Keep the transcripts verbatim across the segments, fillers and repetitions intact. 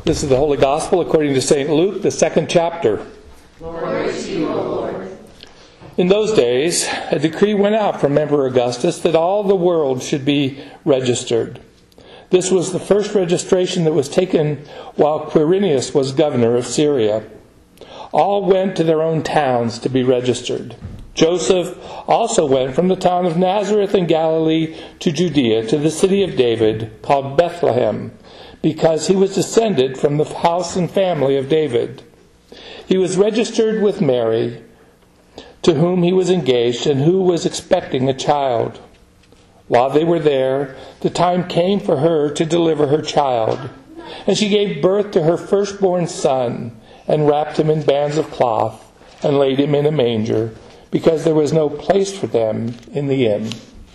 This is the Holy Gospel according to Saint Luke, the second chapter. Glory to you, O Lord. In those days, a decree went out from Emperor Augustus that all the world should be registered. This was the first registration that was taken while Quirinius was governor of Syria. All went to their own towns to be registered. Joseph also went from the town of Nazareth in Galilee to Judea, to the city of David, called Bethlehem, because he was descended from the house and family of David. He was registered with Mary, to whom he was engaged and who was expecting a child. While they were there, the time came for her to deliver her child. And she gave birth to her firstborn son, and wrapped him in bands of cloth, and laid him in a manger, because there was no place for them in the inn.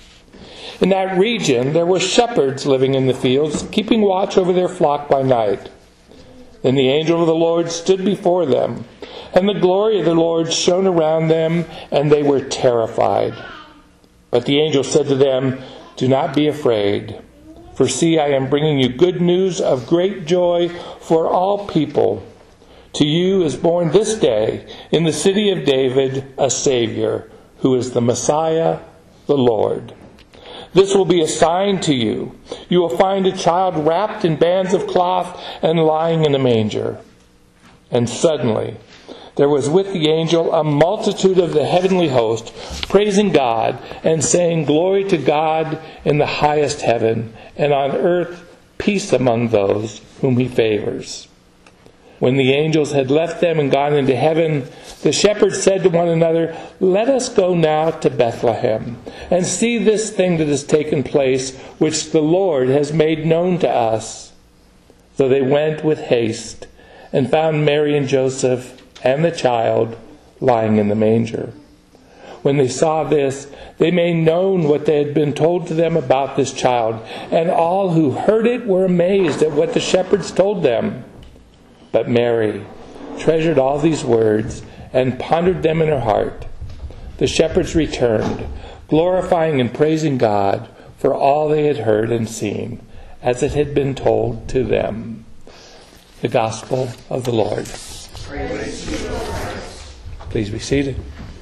In that region there were shepherds living in the fields, keeping watch over their flock by night. Then the angel of the Lord stood before them, and the glory of the Lord shone around them, and they were terrified. But the angel said to them, "Do not be afraid, for see, I am bringing you good news of great joy for all people. To you is born this day in the city of David a Savior, who is the Messiah, the Lord. This will be a sign to you. You will find a child wrapped in bands of cloth and lying in a manger." And suddenly there was with the angel a multitude of the heavenly host, praising God and saying, "Glory to God in the highest heaven, and on earth peace among those whom he favors." When the angels had left them and gone into heaven, the shepherds said to one another, "Let us go now to Bethlehem, and see this thing that has taken place, which the Lord has made known to us." So they went with haste, and found Mary and Joseph and the child lying in the manger. When they saw this, they made known what they had been told to them about this child, and all who heard it were amazed at what the shepherds told them. But Mary treasured all these words and pondered them in her heart. The shepherds returned, glorifying and praising God for all they had heard and seen, as it had been told to them. The Gospel of the Lord. Praise to you, O Lord. Please be seated.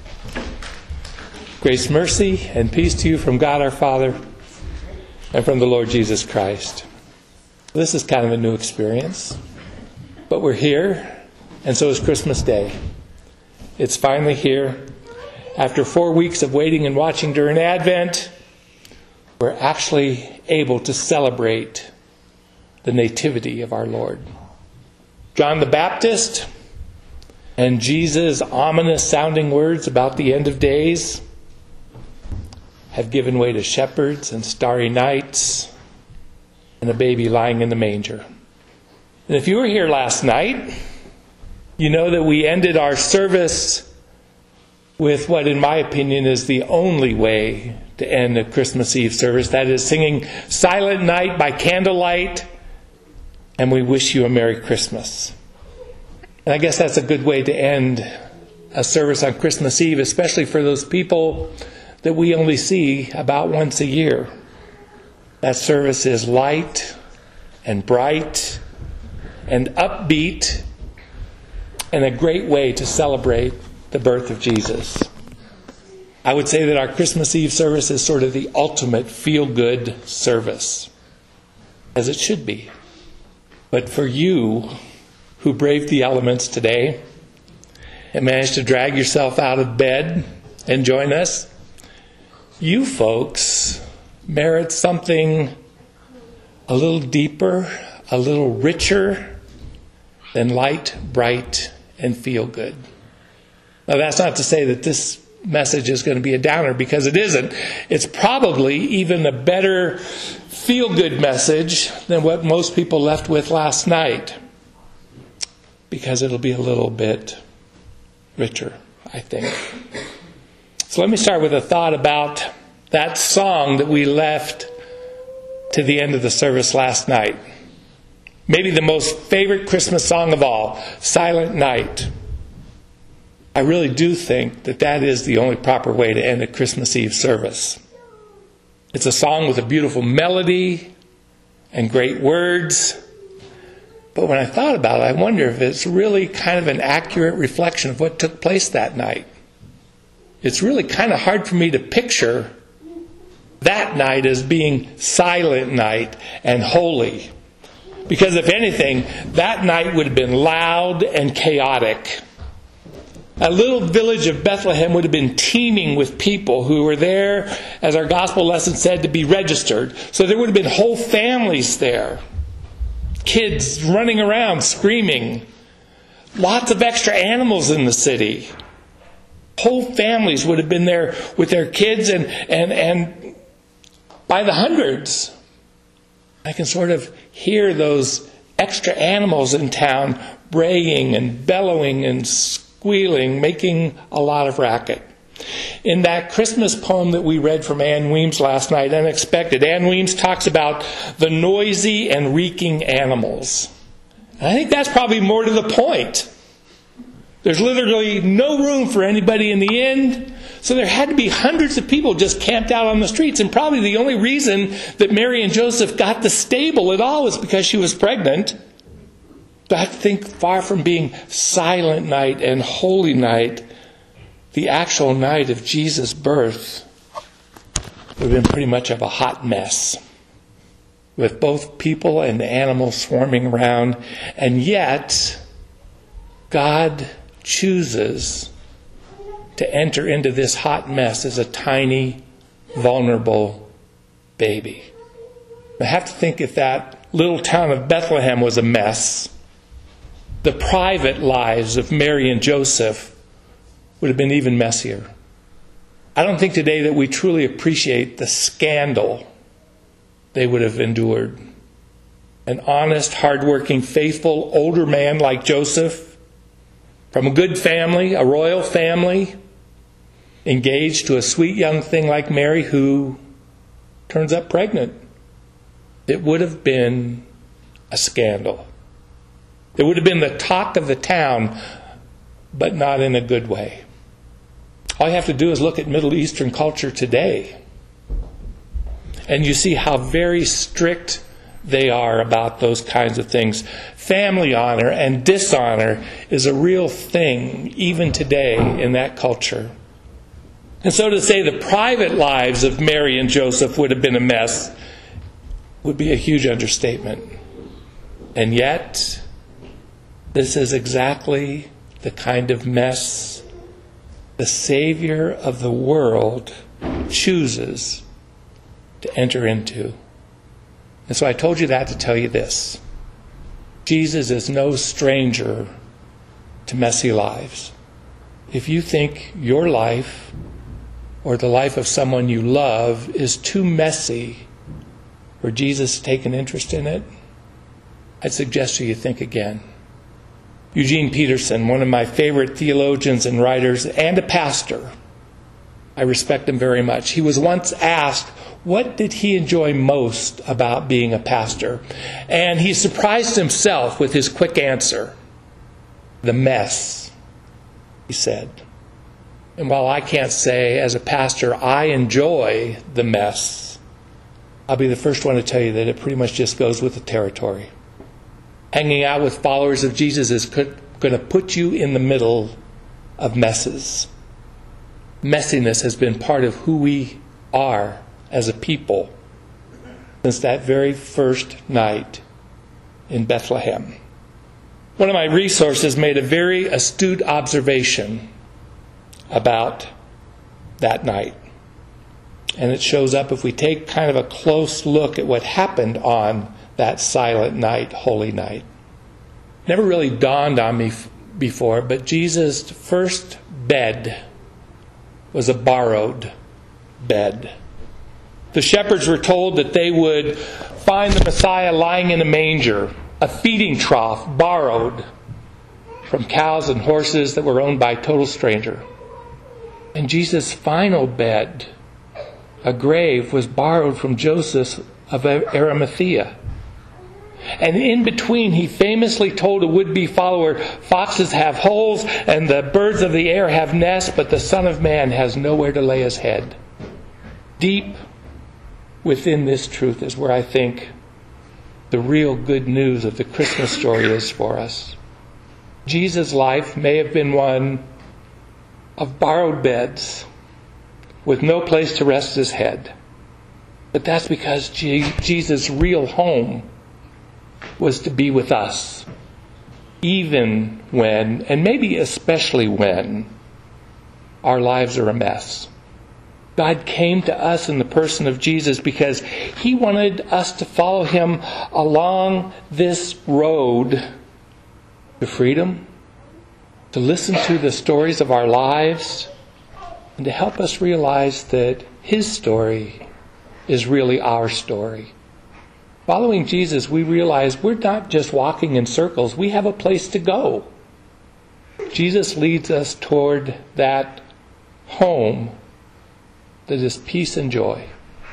Grace, mercy, and peace to you from God our Father and from the Lord Jesus Christ. This is kind of a new experience. But we're here, and so is Christmas Day. It's finally here. After four weeks of waiting and watching during Advent, we're actually able to celebrate the nativity of our Lord. John the Baptist and Jesus' ominous sounding words about the end of days have given way to shepherds and starry nights and a baby lying in the manger. And if you were here last night, you know that we ended our service with what, in my opinion, is the only way to end a Christmas Eve service. That is singing Silent Night by candlelight, and we wish you a Merry Christmas. And I guess that's a good way to end a service on Christmas Eve, especially for those people that we only see about once a year. That service is light and bright and upbeat, and a great way to celebrate the birth of Jesus. I would say that our Christmas Eve service is sort of the ultimate feel-good service, as it should be. But for you who braved the elements today and managed to drag yourself out of bed and join us, you folks merit something a little deeper, a little richer than light, bright, and feel good. Now, that's not to say that this message is going to be a downer, because it isn't. It's probably even a better feel-good message than what most people left with last night, because it'll be a little bit richer, I think. So let me start with a thought about that song that we left to the end of the service last night. Maybe the most favorite Christmas song of all, Silent Night. I really do think that that is the only proper way to end a Christmas Eve service. It's a song with a beautiful melody and great words, But when I thought about it, I wonder if it's really kind of an accurate reflection of what took place that night. It's really kind of hard for me to picture that night as being silent night and holy. Because if anything, that night would have been loud and chaotic. A little village of Bethlehem would have been teeming with people who were there, as our gospel lesson said, to be registered. So there would have been whole families there. Kids running around screaming. Lots of extra animals in the city. Whole families would have been there with their kids and, and, and by the hundreds. I can sort of hear those extra animals in town braying and bellowing and squealing, making a lot of racket. In that Christmas poem that we read from Ann Weems last night, Unexpected, Ann Weems talks about the noisy and reeking animals. And I think that's probably more to the point. There's literally no room for anybody in the inn. So there had to be hundreds of people just camped out on the streets. And probably the only reason that Mary and Joseph got the stable at all was because she was pregnant. But I think far from being silent night and holy night, the actual night of Jesus' birth would have been pretty much of a hot mess, with both people and animals swarming around. And yet, God chooses to enter into this hot mess as a tiny, vulnerable baby. I have to think if that little town of Bethlehem was a mess, the private lives of Mary and Joseph would have been even messier. I don't think today that we truly appreciate the scandal they would have endured. An honest, hardworking, faithful older man like Joseph, from a good family, a royal family, engaged to a sweet young thing like Mary who turns up pregnant. It would have been a scandal. It would have been the talk of the town, but not in a good way. All you have to do is look at Middle Eastern culture today, and you see how very strict they are about those kinds of things. Family honor and dishonor is a real thing even today in that culture. And so to say the private lives of Mary and Joseph would have been a mess would be a huge understatement. And yet, this is exactly the kind of mess the Savior of the world chooses to enter into. And so I told you that to tell you this. Jesus is no stranger to messy lives. If you think your life or the life of someone you love is too messy for Jesus to take an interest in it, I'd suggest to you think again. Eugene Peterson, one of my favorite theologians and writers, and a pastor, I respect him very much. He was once asked, what did he enjoy most about being a pastor? And he surprised himself with his quick answer. The mess, he said. And while I can't say, as a pastor, I enjoy the mess, I'll be the first one to tell you that it pretty much just goes with the territory. Hanging out with followers of Jesus is going to put you in the middle of messes. Messiness has been part of who we are as a people since that very first night in Bethlehem. One of my resources made a very astute observation about that night. And it shows up if we take kind of a close look at what happened on that silent night, holy night. Never really dawned on me f- before, but Jesus' first bed was a borrowed bed. The shepherds were told that they would find the Messiah lying in a manger, a feeding trough borrowed from cows and horses that were owned by a total stranger. And Jesus' final bed, a grave, was borrowed from Joseph of Arimathea. And in between, he famously told a would-be follower, foxes have holes and the birds of the air have nests, but the Son of Man has nowhere to lay his head. Deep within this truth is where I think the real good news of the Christmas story is for us. Jesus' life may have been one of borrowed beds with no place to rest his head. But that's because G- Jesus' real home was to be with us, even when, and maybe especially when, our lives are a mess. God came to us in the person of Jesus because he wanted us to follow him along this road to freedom, to listen to the stories of our lives, and to help us realize that his story is really our story. Following Jesus, we realize we're not just walking in circles. We have a place to go. Jesus leads us toward that home that is peace and joy.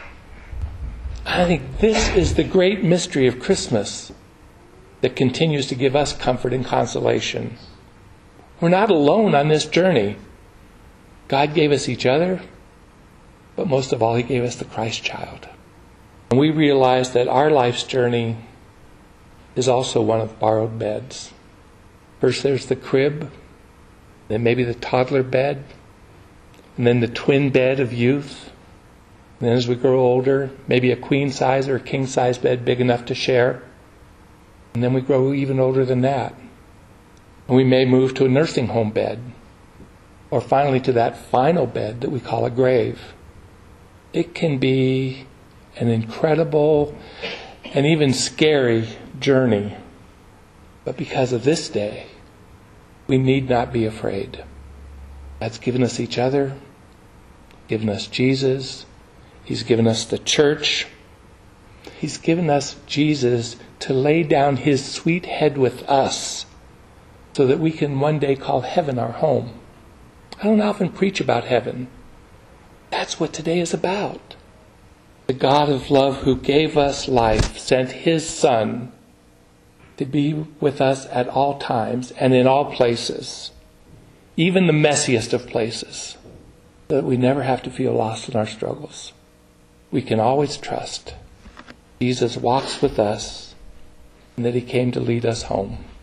I think this is the great mystery of Christmas that continues to give us comfort and consolation. We're not alone on this journey. God gave us each other, but most of all, he gave us the Christ child. And we realize that our life's journey is also one of borrowed beds. First there's the crib, then maybe the toddler bed, and then the twin bed of youth. And then as we grow older, maybe a queen size or a king size bed big enough to share. And then we grow even older than that. And we may move to a nursing home bed, or finally to that final bed that we call a grave. It can be an incredible and even scary journey. But because of this day, we need not be afraid. God's given us each other, given us Jesus, he's given us the church. He's given us Jesus to lay down his sweet head with us so that we can one day call heaven our home. I don't often preach about heaven. That's what today is about. The God of love who gave us life sent his Son to be with us at all times and in all places, even the messiest of places, so that we never have to feel lost in our struggles. We can always trust Jesus walks with us and that he came to lead us home.